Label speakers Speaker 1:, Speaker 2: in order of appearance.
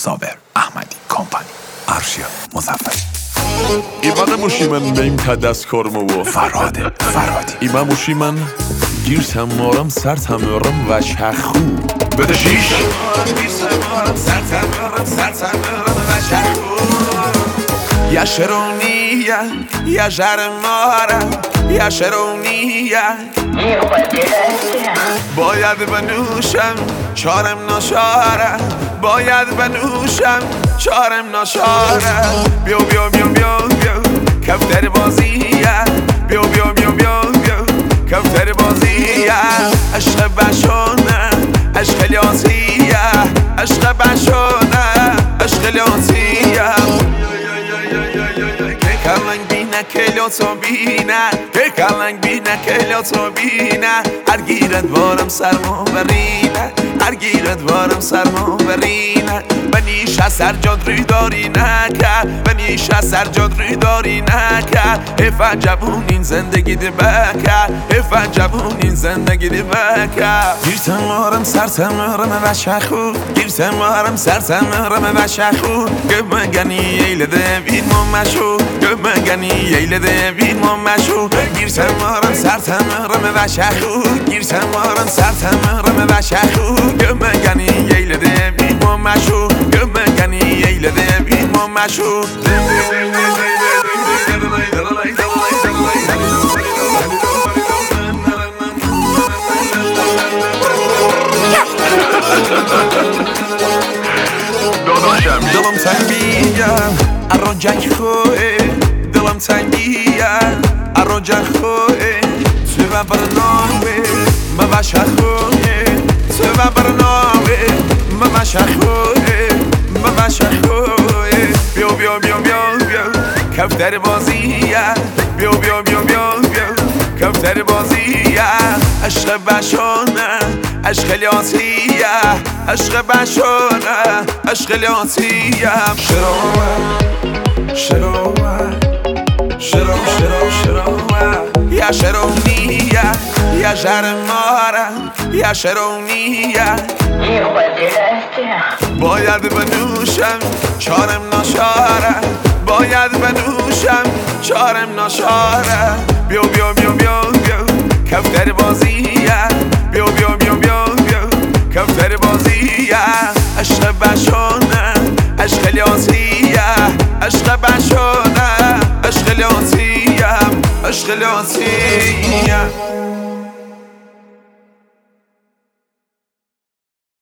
Speaker 1: صابر احمدی کمپانی ارشیا مظفری
Speaker 2: İmanı muşimən mənim tədəskörmü bu
Speaker 1: فرادی
Speaker 2: İmam muşimən girsəm moram sərtəmörüm və şəxu
Speaker 1: بده شیش
Speaker 3: یا شرونیه یا جرماره یا شرونیه باید بنوشم چارم ناشاره باید بنوشم چارم ناشاره بیو بیو بیو بیو بیو کفتر بازیه بیو بیو بیو بیو بیو کفتر بازیه عشق بشونه عشق لیاسیه عشق بشونه عشق لیاسیه کلنگ بینه کلیاتو بینه کلنگ بینه کلیاتو بینه هرگیرت بارم سرما برینه هرگیرت بارم سرما برینه بنیش از سر جاد روی داری نکه بنیش از سر جاد روی داری نکه حیفت جوون این زندگی دی بکه حیفت جوون این زندگی دی بکه گیرتم آرم سرتم آرم و شخو گیرتم آرم سرتم آرم و شخو گمگنی ایلده بید ممشو گمگنی ایلده بید ممشو گیرتم آرم سرتم آرم و شخو گیرتم آرم سرتم آرم و شخو گمگنی ایلده بید ممشو گمگنی ایلده بید ممشو دلم تنگیه اراجک خوه دلم تنگیه اراجک خوه تو برنامه مباشه خوه تو برنامه مباشه خوه مباشه خوه بیو بیو بیو بیو بیو کفتر بازیه بیو بیو بیو بیو بیو کفتر بازیه عشق بشانه عشق لیاسیه عشق بشانه عشق لیاسیه شروع یا شرونیه یا جرماره یا شرونیه باید بنوشم چارم ناشاره باید بنوشم چارم ناشاره بیو بیو بیو بیو بیو کفتر بازیه بیو بیو بیو بیو بیو کفتر بازیه عشق بشانه عشق لیاسیه عشق بشانه عشق لیاسیه عشق لیاسیه